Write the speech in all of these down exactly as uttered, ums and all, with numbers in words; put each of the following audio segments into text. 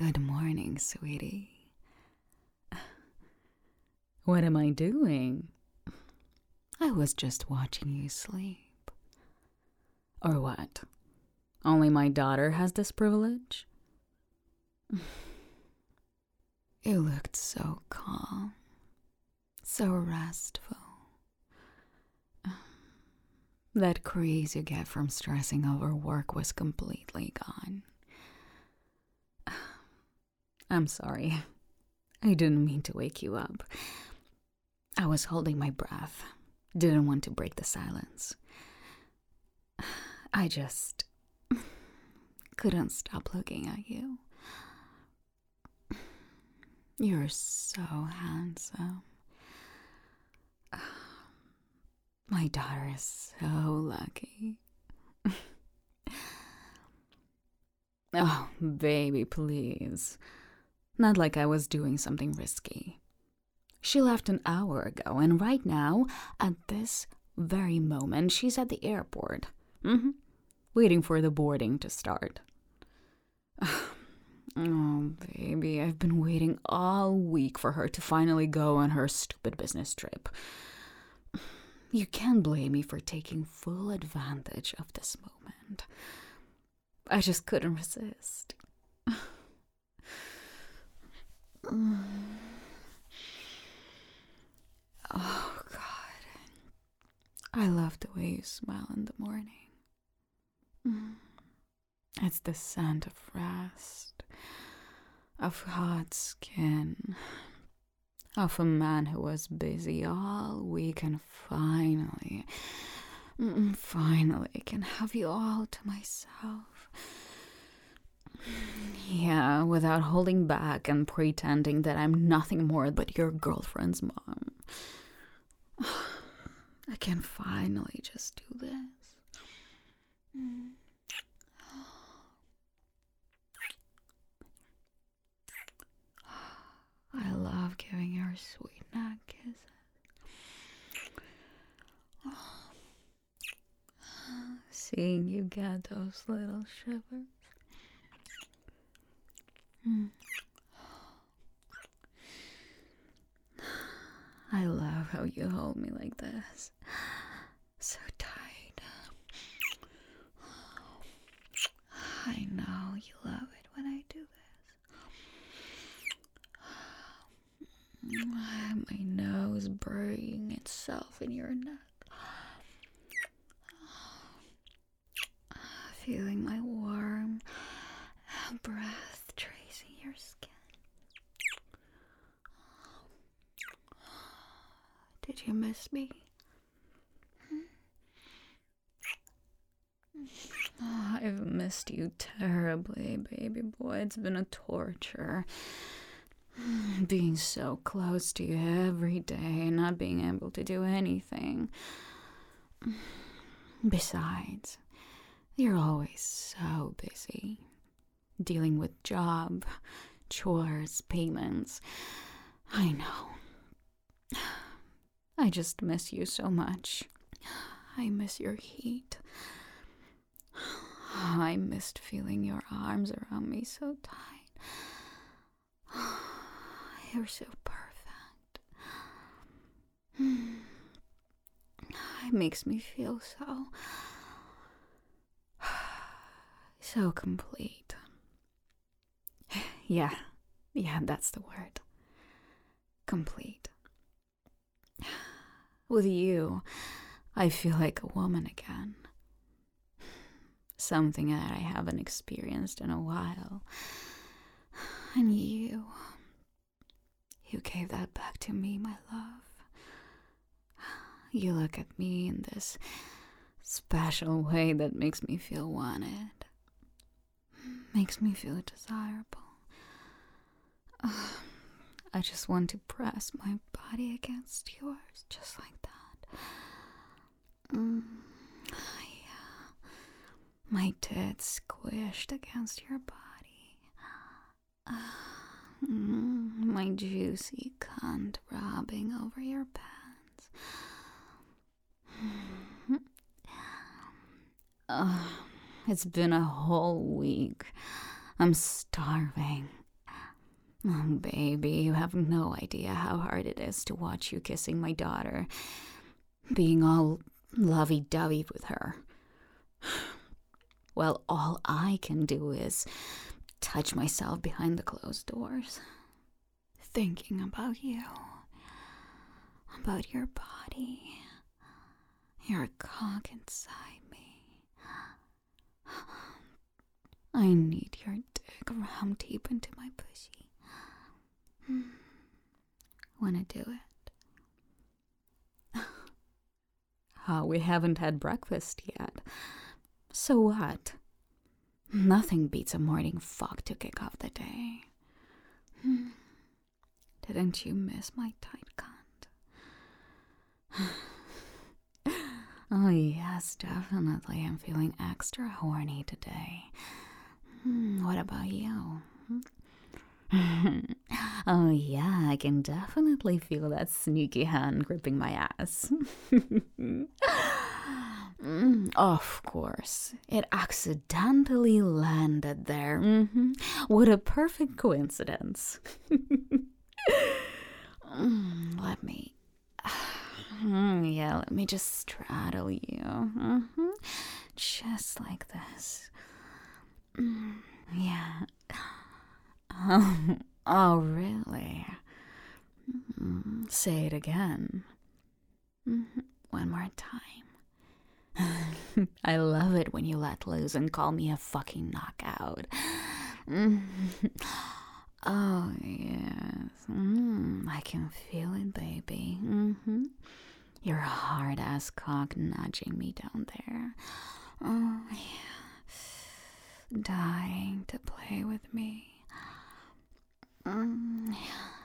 Good morning, sweetie. What am I doing? I was just watching you sleep. Or what? Only my daughter has this privilege? You looked so calm, so restful. That craze you get from stressing over work was completely gone. I'm sorry. I didn't mean to wake you up. I was holding my breath. Didn't want to break the silence. I just couldn't stop looking at you. You're so handsome. My daughter is so lucky. Oh, baby, please. Not like I was doing something risky. She left an hour ago, and right now, at this very moment, she's at the airport. Mm-hmm. Waiting for the boarding to start. Oh, baby, I've been waiting all week for her to finally go on her stupid business trip. You can't blame me for taking full advantage of this moment. I just couldn't resist. Oh, God. I love the way you smile in the morning. It's the scent of rest, of hot skin, of a man who was busy all week and finally, finally can have you all to myself. Yeah, without holding back and pretending that I'm nothing more but your girlfriend's mom. I can finally just do this. I love giving your sweet neck kisses. Seeing you get those little shivers. I love how you hold me like this. So tight. I know you love it when I do this. My nose burying itself in your neck. Feeling my warm breath tracing your skin. Did you miss me? Oh, I've missed you terribly, baby boy. It's been a torture. Being so close to you every day, not being able to do anything. Besides, you're always so busy. Dealing with job, chores, payments. I know. I just miss you so much. I miss your heat. I missed feeling your arms around me so tight. You're so perfect. It makes me feel so... so complete. Yeah, yeah, that's the word. Complete. With you, I feel like a woman again. Something that I haven't experienced in a while. And you, you gave that back to me, my love. You look at me in this special way that makes me feel wanted. Makes me feel desirable. I just want to press my body against yours, just like that. Mm, yeah. My tits squished against your body. Mm, my juicy cunt rubbing over your pants. Uh, it's been a whole week. I'm starving. Oh, baby, you have no idea how hard it is to watch you kissing my daughter, being all lovey-dovey with her. Well, all I can do is touch myself behind the closed doors, thinking about you, about your body, your cock inside me. I need your dick rammed deep into my pussy. Wanna do it? Oh, we haven't had breakfast yet. So what? Nothing beats a morning fuck to kick off the day. Didn't you miss my tight cunt? Oh yes, definitely. I'm feeling extra horny today. What about you? Oh yeah, I can definitely feel that sneaky hand gripping my ass. Mm, of course, it accidentally landed there. Mm-hmm. What a perfect coincidence. mm, let me, mm, yeah, let me just straddle you. Mm-hmm. Just like this. Mm, yeah. Oh, oh, really? Mm, say it again. Mm-hmm. One more time. I love it when you let loose and call me a fucking knockout. Mm. Oh, yes. Mm, I can feel it, baby. Mm-hmm. Your hard-ass cock nudging me down there. Oh, yeah. Dying to play with me. Mm,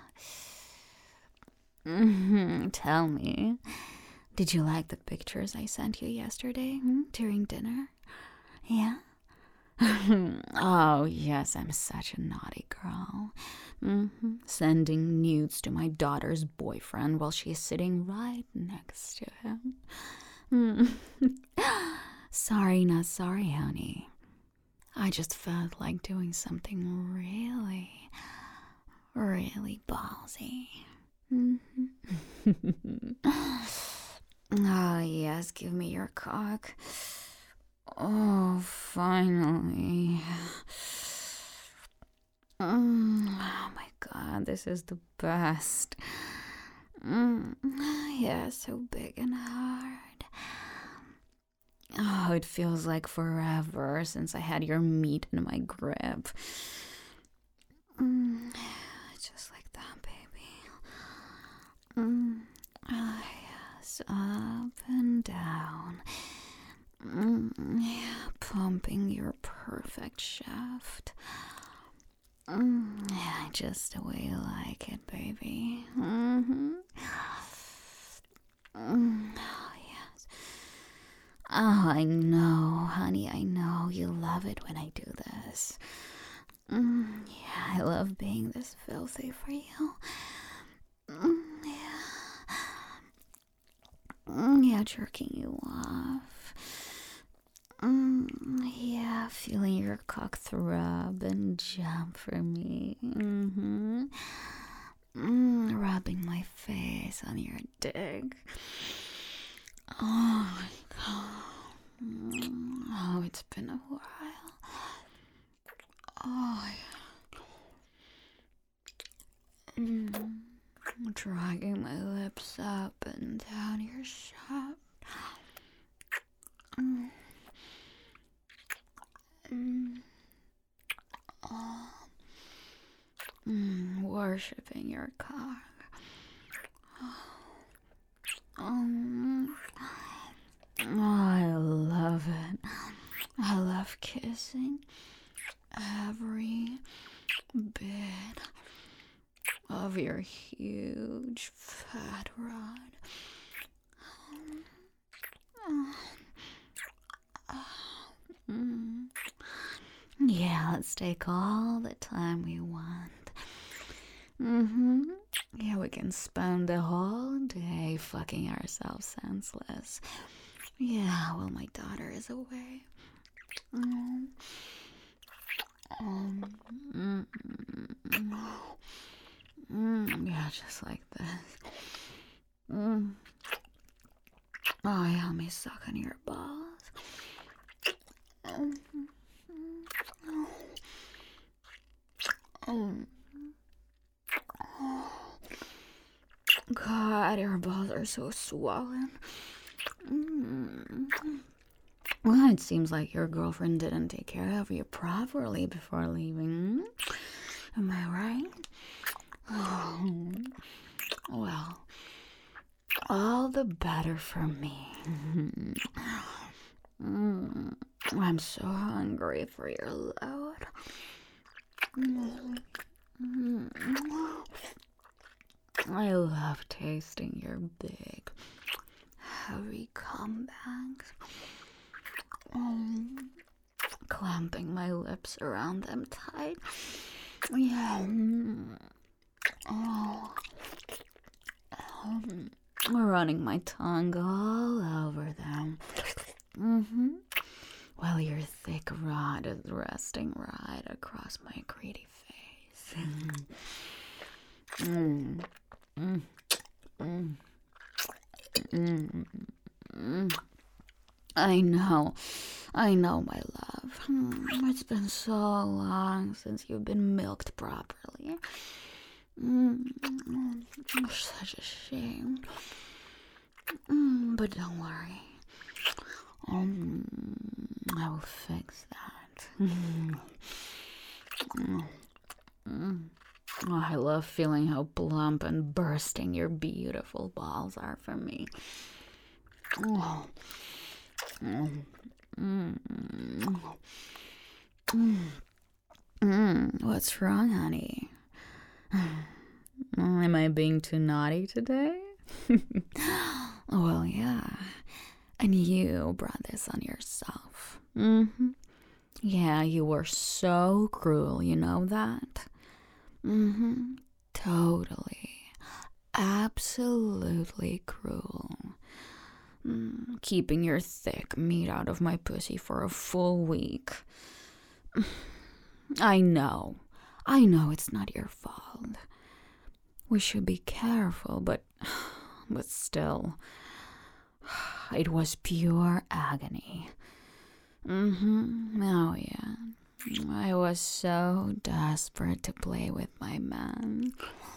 yeah. Mm-hmm. Tell me. Did you like the pictures I sent you yesterday hmm, during dinner? Yeah? Oh, yes, I'm such a naughty girl. Mm-hmm. Sending nudes to my daughter's boyfriend while she's sitting right next to him. Mm. Sorry, not sorry, honey. I just felt like doing something really, really ballsy. Mm-hmm. Oh, yes, give me your cock. Oh, finally. Mm, oh my god, this is the best. Mm, yeah, so big and hard. Oh, it feels like forever since I had your meat in my grip. Mm, just like that, baby. Mm, oh, yes, up and down. Mm, yeah, pumping your perfect shaft. Mm, yeah, just the way you like it, baby. Mm-hmm. Mm, oh, yes. Oh, I know, honey, I know. You love it when I do this. Mm, yeah, I love being this filthy for you. Mm, yeah. Mm, yeah, jerking you off. Mm, yeah, feeling your cock throb and jump for me. Mm-hmm. Mm, rubbing my face on your dick. Oh my god. Mm, oh, it's been a while. Oh, yeah. Mm, dragging my lips up and down your shaft. Mm. Mm. Oh. Mm, worshipping your cock. Oh. Oh, I love it. I love kissing every bit of your huge fat rod. Mm. Yeah, let's take all the time we want. Mm-hmm. Yeah, we can spend the whole day fucking ourselves senseless. Yeah, while my daughter is away. Mm. Um, mm, Mm, yeah, just like this. Mm. Oh, yeah, let me suck on your balls. Mm. God, your balls are so swollen. Mm. Well, it seems like your girlfriend didn't take care of you properly before leaving. Am I right? Oh. Well, all the better for me. Mm. I'm so hungry for your load. Mm. I love tasting your big, heavy comebacks. Um, clamping my lips around them tight. Yeah. Oh. Um, running my tongue all over them. Mm-hmm. While your thick rod is resting right across my greedy face. Mm. Mm. Mm. Mm. Mm. I know, I know, my love. Mm, it's been so long since you've been milked properly. Mm, such a shame. Mm, but don't worry. Um, I will fix that. Mm. Mm. Oh, I love feeling how plump and bursting your beautiful balls are for me. Oh. Mm. Mm. Mm. Mm. What's wrong, honey? Am I being too naughty today? Well, yeah. And you brought this on yourself. Mm-hmm. Yeah, you were so cruel, you know that? Mm-hmm. Totally. Absolutely cruel. Mm, keeping your thick meat out of my pussy for a full week. I know. I know it's not your fault. We should be careful, but... But still... It was pure agony. Mm-hmm. Oh, yeah. I was so desperate to play with my man.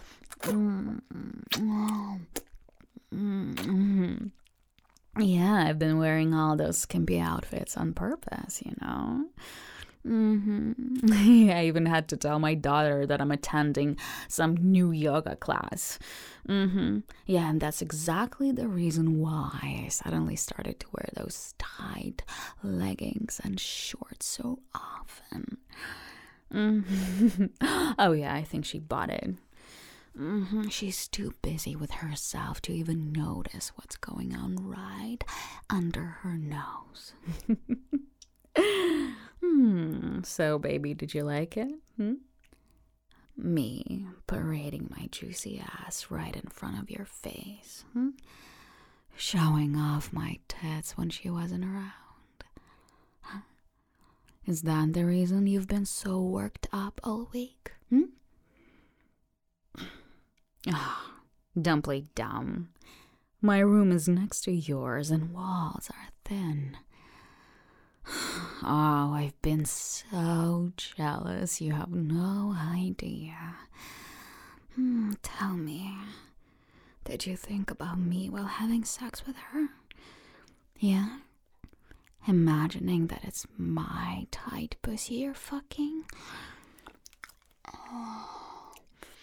Mm-hmm. Mm-hmm. Yeah, I've been wearing all those skimpy outfits on purpose, you know? Mm-hmm. I even had to tell my daughter that I'm attending some new yoga class. Mm-hmm. Yeah, and that's exactly the reason why I suddenly started to wear those tight leggings and shorts so often. Mm-hmm. Oh yeah, I think she bought it. Mm-hmm. She's too busy with herself to even notice what's going on right under her nose. Hmm. So, baby, did you like it? Hmm? Me parading my juicy ass right in front of your face. Hmm? Showing off my tits when she wasn't around. Huh? Is that the reason you've been so worked up all week? Hmm? Ah, don't play dumb. My room is next to yours and walls are thin. Oh, I've been so jealous. You have no idea. Hmm, tell me, did you think about me while having sex with her? Yeah? Imagining that it's my tight pussy you're fucking? Oh.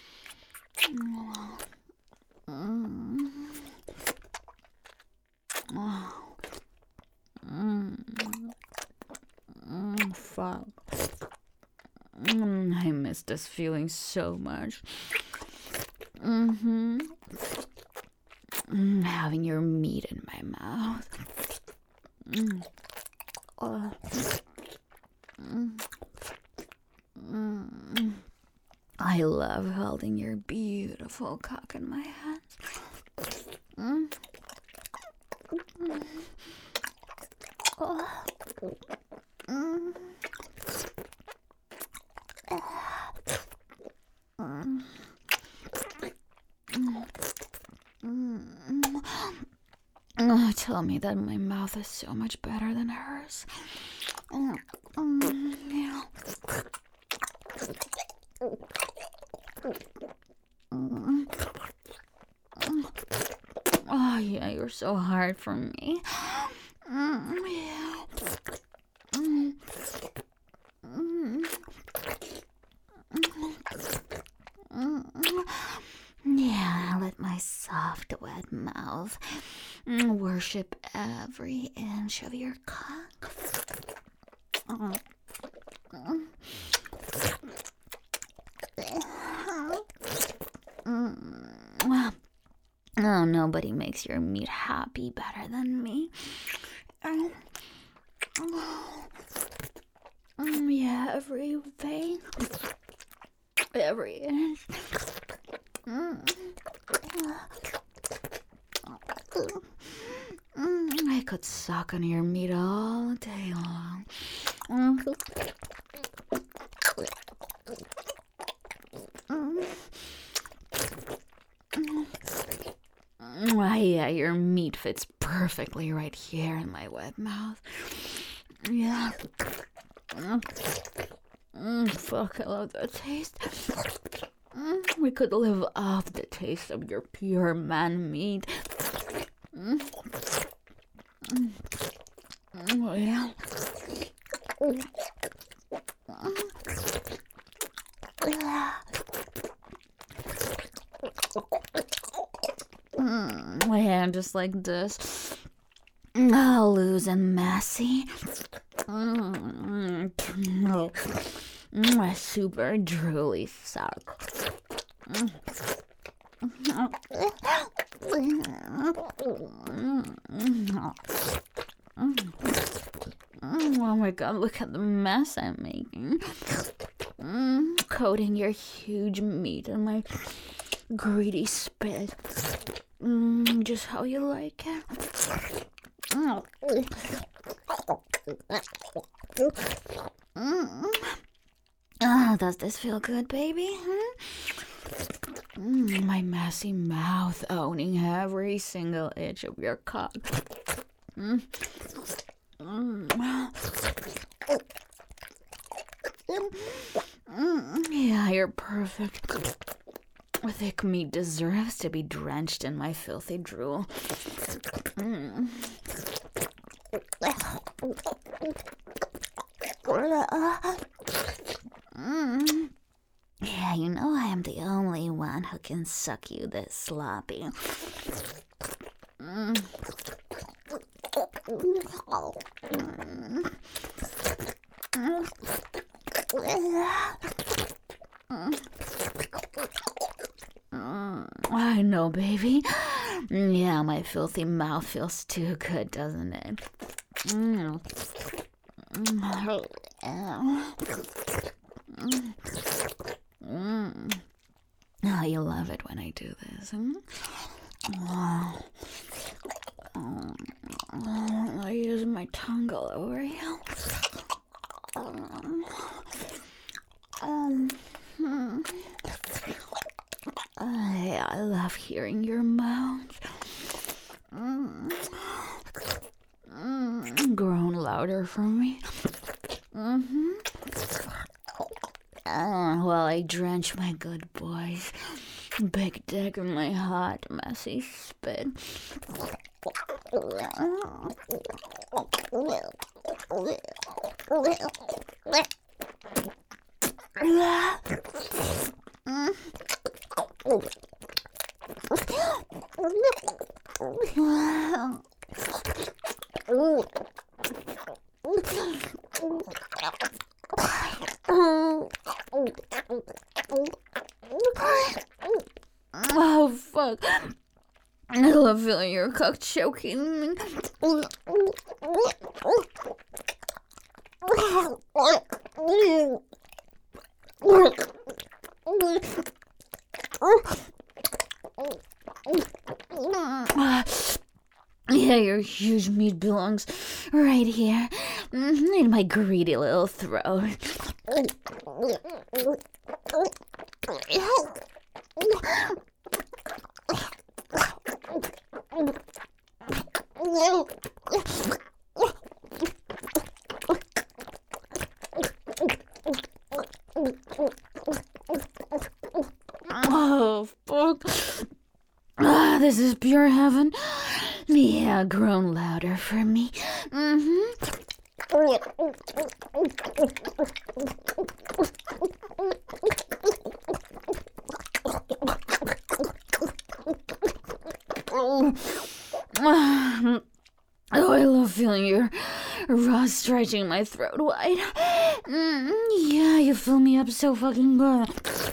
Mm. Oh. Mm. Mm, fuck. Mm, I miss this feeling so much. Mm-hmm. Mm, having your meat in my mouth. Mm. Oh. Mm. Mm. I love holding your beautiful cock in my hands. Mm. Mm. Oh. Mm. tell me that my mouth is so much better than hers. Mm, mm, yeah. Mm, mm. Oh, yeah, you're so hard for me. Mm, yeah. Mm, mm, mm. Yeah, let my soft, wet mouth worship every inch of your cock. Oh, nobody makes your meat happy better than me. Yeah, every vein, every inch. I could suck on your meat all day long. Oh, yeah, your meat fits perfectly right here in my wet mouth. Yeah. Mm, fuck, I love that taste. Mm, we could live off the taste of your pure man meat. Mm. Mm. Oh, yeah. Mm, yeah, just like this. Oh, loose and messy. Mm, mm, super drooly suck. Mm. Oh my god, look at the mess I'm making. Mm, coating your huge meat in my greedy spit. Mm, just how you like it. Mm. Oh, does this feel good, baby? Hmm? Mm, my messy mouth owning every single inch of your cock. Mm. Mm. Mm. Yeah, you're perfect. Thick meat deserves to be drenched in my filthy drool. Mm. Mm. Yeah, you know I am the only one who can suck you this sloppy. Mm. Mm. I know, baby. Yeah, my filthy mouth feels too good, doesn't it? Mm. Mm. Mm. Oh, you love it when I do this. Hmm? Oh. Oh. I use my tongue all over you. Um. Um. Hmm. I, I love hearing your moans. Mm. Mm. Groan louder for me. Mm-hmm. Uh, while I drench my good boys. Big dick in my hot, messy spit. Oh, fuck. I love feeling your cock choking me. Yeah, your huge meat belongs right here in my greedy little throat. Oh, fuck. Ah, this is pure heaven. Yeah, groan louder for me. Mm-hmm. Oh, I love feeling your raw stretching my throat wide. Mm, yeah, you fill me up so fucking good.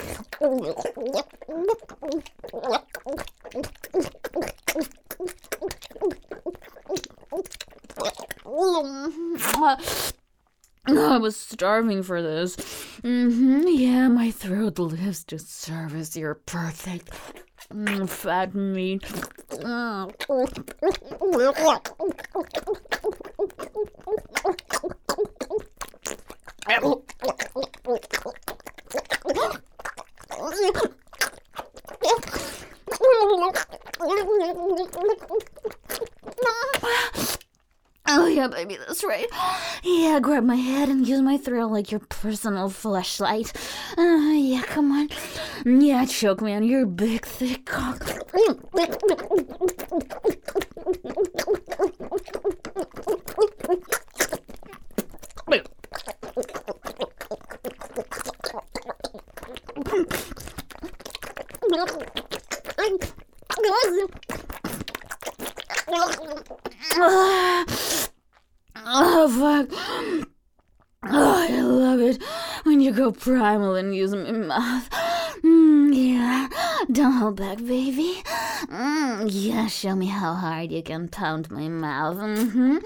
I was starving for this. Mm-hmm, yeah, my throat lives to service your perfect mm, fat meat. Mm. Oh yeah, baby, that's right. Yeah, grab my head and use my throat like your personal fleshlight. Uh, yeah, come on. Yeah, choke me on your big, thick cock. Oh, fuck. Oh, I love it when you go primal and use my mouth. Mm, yeah, don't hold back, baby. Mm, yeah, show me how hard you can pound my mouth. Mm-hmm.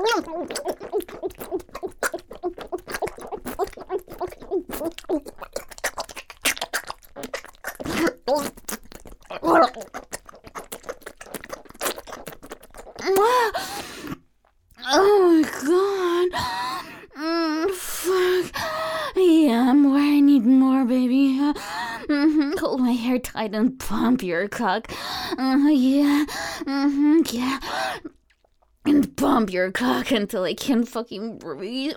Oh my god. Mm, fuck. Yeah, I'm where I need more, baby. Uh, mm-hmm. Hold my hair tight and pump your cock. Uh, yeah. Mm-hmm. Yeah. And pump your cock until I can't fucking breathe.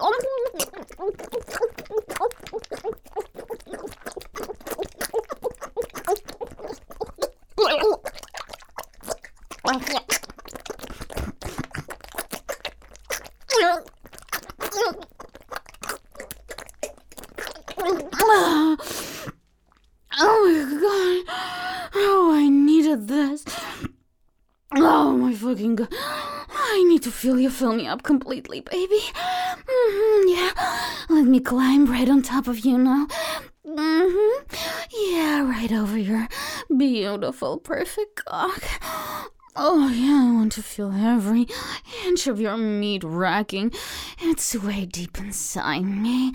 Oh my god. Oh, I needed this. Oh my fucking god. I need to feel you fill me up completely, baby. Mm-hmm, yeah. Let me climb right on top of you now. Mm-hmm. Yeah, right over your beautiful, perfect cock. Oh yeah, I want to feel every inch of your meat racking. It's way deep inside me.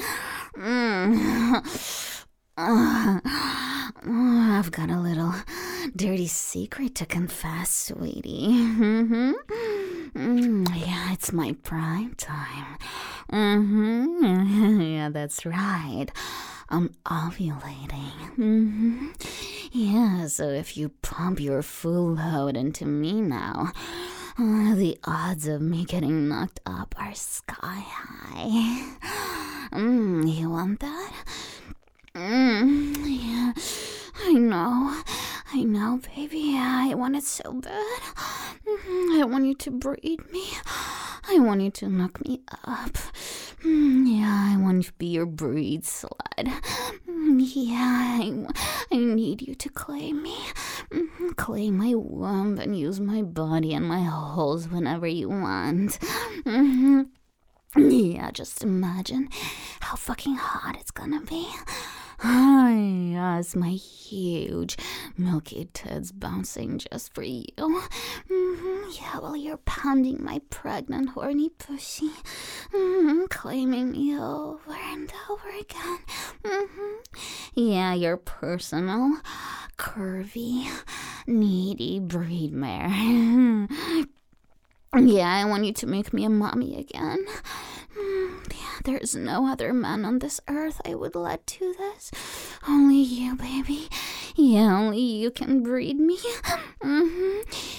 Mm. Uh, I've got a little dirty secret to confess, sweetie. Mm-hmm. Mm, yeah, it's my prime time. Mm-hmm. Yeah, that's right. I'm ovulating. Mm-hmm. Yeah, so if you pump your full load into me now, uh, the odds of me getting knocked up are sky high. Mm, you want that? Mm, yeah, I know. I know, baby. Yeah, I want it so bad. Mm, I want you to breed me. I want you to knock me up. Mm, yeah, I want to be your breed sled. Mm, yeah, I, I need you to claim me. Mm, claim my womb and use my body and my holes whenever you want. Mm-hmm. Yeah, just imagine how fucking hot it's gonna be. Ah, yes, my huge milky tits bouncing just for you. Mm-hmm, yeah, while you're pounding my pregnant, horny pussy. Mm-hmm, claiming me over and over again. Mm-hmm. Yeah, your personal, curvy, needy breed mare. Yeah, I want you to make me a mommy again. Mm, yeah, there's no other man on this earth I would let do this. Only you, baby. Yeah, only you can breed me. Mm-hmm.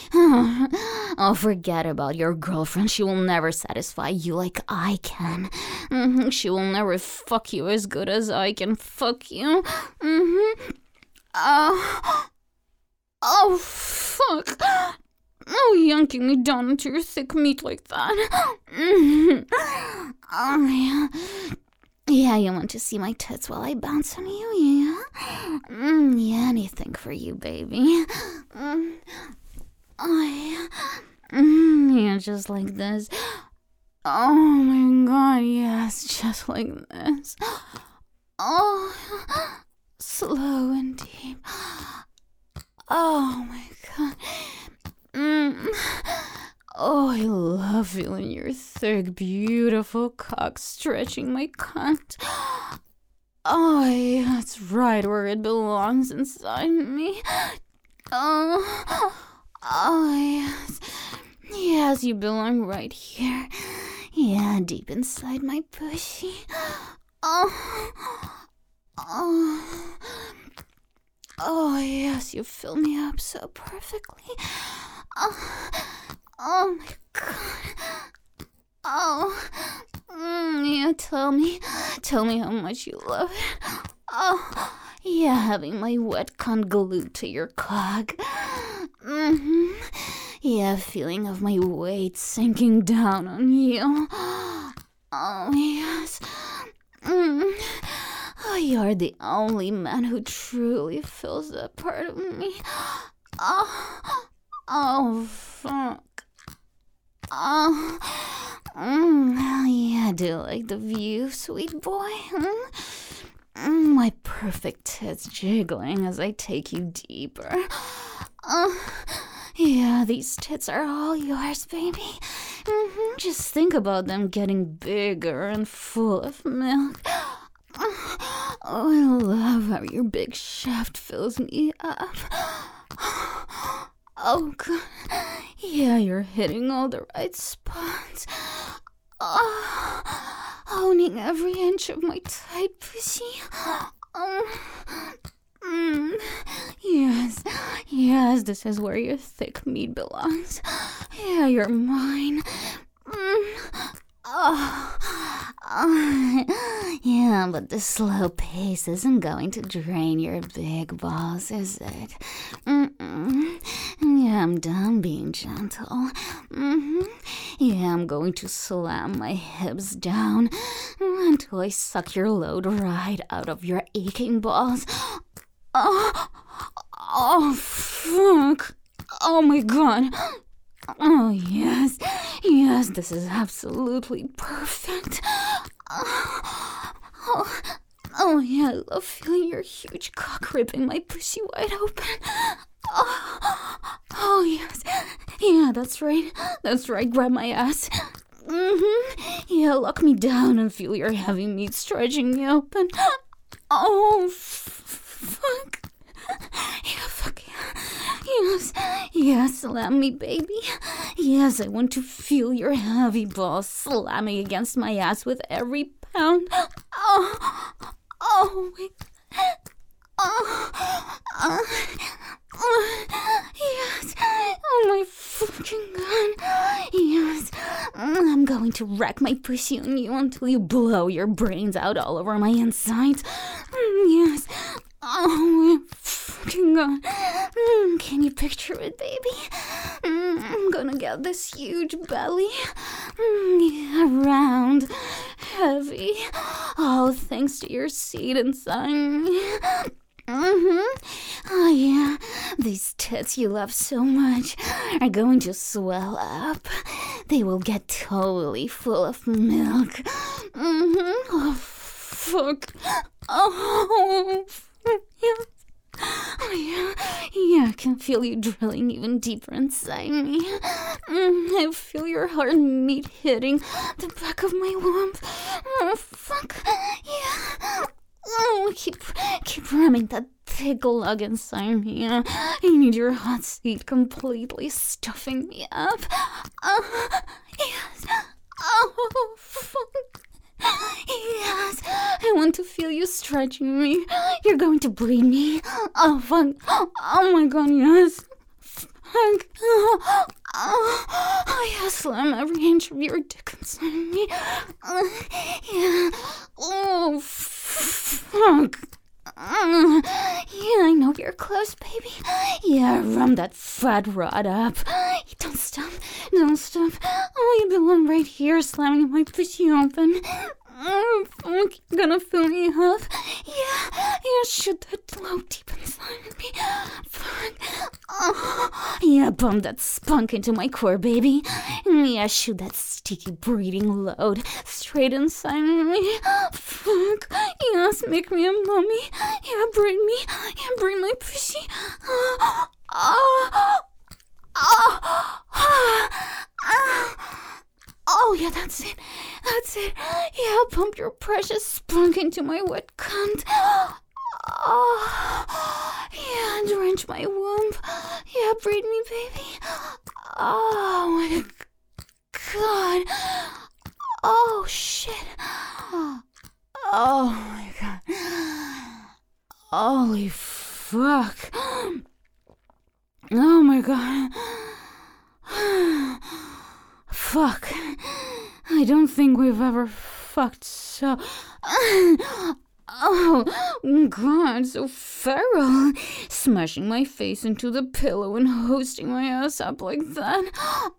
Oh, forget about your girlfriend. She will never satisfy you like I can. Mm-hmm. She will never fuck you as good as I can fuck you. Mm-hmm. Oh, oh, fuck. Oh, yanking me down into your thick meat like that. Mm-hmm. Oh, yeah. Yeah, you want to see my tits while I bounce on you, yeah? Mm, yeah, anything for you, baby. Mm. Oh, yeah. Mm, yeah, just like this. Oh, my God, yes, just like this. Oh, slow and deep. Oh, my God. Mm. Oh, I love feeling your thick, beautiful cock stretching my cunt. Oh, yeah, that's right where it belongs inside me. Oh, oh, yes. Yes, you belong right here. Yeah, deep inside my pussy. Oh, oh. Oh, yes, you fill me up so perfectly. Oh, oh my God. Oh, mm, yeah, tell me, tell me how much you love it. Oh, yeah, having my wet cunt glued to your cock. Mm-hmm. Yeah, feeling of my weight sinking down on you. Oh, yes. Mm. Oh, you're the only man who truly fills that part of me. Oh, oh, fuck. Oh, mm, yeah, do you like the view, sweet boy? Hmm? Mm, my perfect tits jiggling as I take you deeper. Oh, yeah, these tits are all yours, baby. Mm-hmm. Just think about them getting bigger and full of milk. Oh, I love how your big shaft fills me up. Oh, God. Yeah, you're hitting all the right spots. Oh, owning every inch of my tight pussy. Oh, mm, yes, yes, this is where your thick meat belongs. Yeah, you're mine. Mm. Oh, oh, yeah, but the slow pace isn't going to drain your big balls, is it? Mm-mm. Yeah, I'm done being gentle. Mm-hmm. Yeah, I'm going to slam my hips down until I suck your load right out of your aching balls. Oh, oh, fuck. Oh, my God. Oh, yes, yes, this is absolutely perfect. Oh, oh, oh, yeah, I love feeling your huge cock ripping my pussy wide open. Oh, oh, yes, yeah, that's right, that's right, grab my ass. Mm-hmm. Yeah, lock me down and feel your heavy meat stretching me open. Oh, f- fuck. Yeah, fuck yeah. Yes, yes, slam me, baby. Yes, I want to feel your heavy balls slamming against my ass with every pound. Oh, oh, my Oh, oh, oh, yes. Oh, my fucking God. Yes. I'm going to wreck my pussy on you until you blow your brains out all over my insides. Yes. Oh, my fucking God. Mm, can you picture it, baby? Mm, I'm gonna get this huge belly. Mm, yeah, round, heavy. All thanks to your seed inside me. Mm-hmm. Oh, yeah. These tits you love so much are going to swell up. They will get totally full of milk. Mm-hmm. Oh, fuck. Oh, yeah. Oh, yeah. Yeah, I can feel you drilling even deeper inside me. Mm, I feel your heart meat hitting the back of my womb. Oh, fuck. Yeah. Oh, keep, keep ramming that thick lug inside me. I need your hot seat completely stuffing me up. Oh, yes. Oh, fuck. Yes, I want to feel you stretching me. You're going to bleed me. Oh, fuck. Oh, my God, yes. Oh, oh, yeah, slam every inch of your dick inside me. Uh, yeah. Oh, fuck. Uh, yeah, I know you're close, baby. Yeah, rum that fat rod up. Don't stop. Don't stop. Oh, you belong right here, slamming my pussy open. Oh, fuck, you're gonna fill me up. Yeah, yeah, shoot that low deep inside of me. Fuck. Oh, yeah, pump that spunk into my core, baby. Yeah, shoot that sticky breeding load straight inside of me. Fuck. Yes, make me a mummy. Yeah, breed me. Yeah, breed my pussy. Oh, oh, oh, oh, oh. Oh, yeah, that's it. That's it. Yeah, pump your precious spunk into my wet cunt. Oh, yeah, drench my womb. Yeah, breed me, baby. Oh, my God. Oh, shit. Oh, my God. Holy fuck. Oh, my God. Fuck. I don't think we've ever fucked so... Oh, God, so feral. Smashing my face into the pillow and hosting my ass up like that.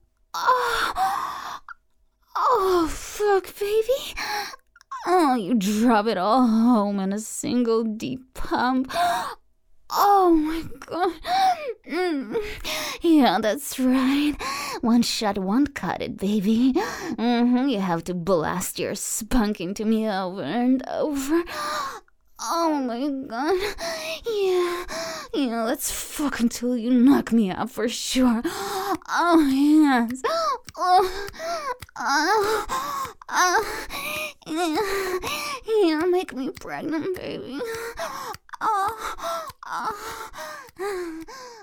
Oh, oh fuck, baby. Oh, you drop it all home in a single deep pump. Oh my God. Mm. Yeah, that's right. One shot won't cut it, baby. Mm-hmm. You have to blast your spunk into me over and over. Oh my God. Yeah. Yeah, let's fuck until you knock me out for sure. Oh, yes. Oh. Oh. Oh. Yeah. Yeah, make me pregnant, baby. Oh. Oh.